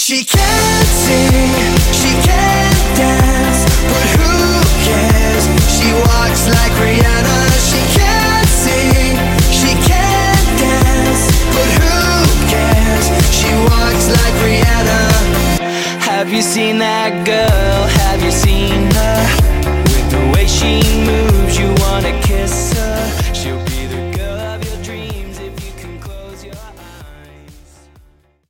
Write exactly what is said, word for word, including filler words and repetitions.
She can't sing, she can't dance, but who cares? She walks like Rihanna. She can't sing, she can't dance, but who cares? She walks like Rihanna. Have you seen